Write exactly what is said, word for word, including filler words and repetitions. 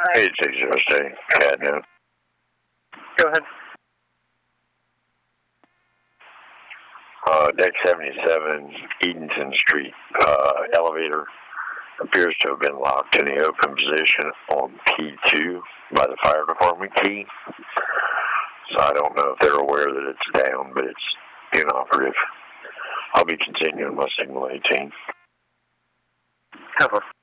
It's exhausting. Yeah, no. Go ahead. Uh, deck seventy-seven, Edenton Street, uh, elevator appears to have been locked in the open position on key two by the fire department key. So I don't know if they're aware that it's down, but it's inoperative. I'll be continuing my signal eighteen. Cover.